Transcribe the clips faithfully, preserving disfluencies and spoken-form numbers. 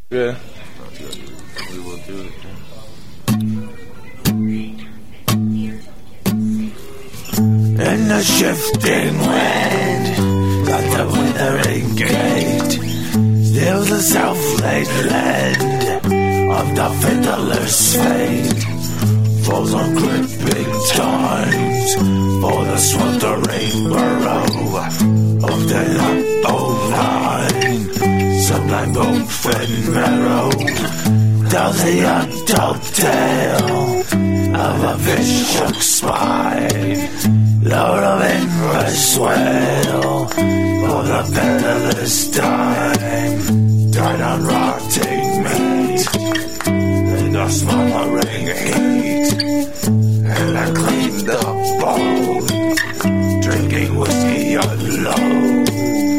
Yeah. We will do it. In the shifting wind, got the withering gate, still the self-laid land of the fiddler's fate. Falls on gripping times for the sweltering burrow of the upbow line. Sublime bone and marrow tells the untold tale of a fish-hook spine, load of inverse swale for the peddler's time. Died on rotting meat in the smoldering heat, and I cleaned up bone, drinking whiskey alone.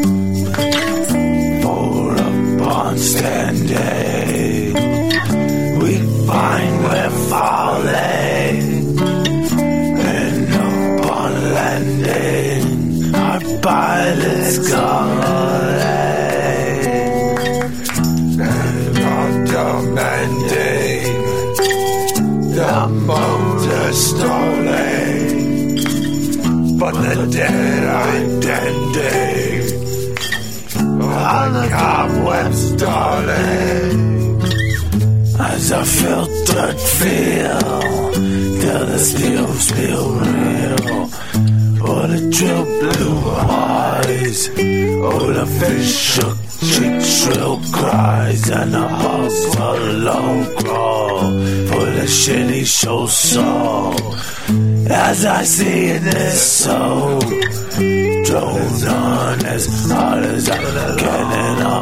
For upon standing, we find we're falling, and upon landing, our pilot's calling, and our demanding, the motor stalling, but the dead I'm tending, all the cobwebs darling. As I filtered feel till the steel's feel real, oh the true blue eyes, oh the fish shook cheek shrill cries, and the hogs alone crawl for the shitty show soul. As I see in this soul, drone on as hard as I can, and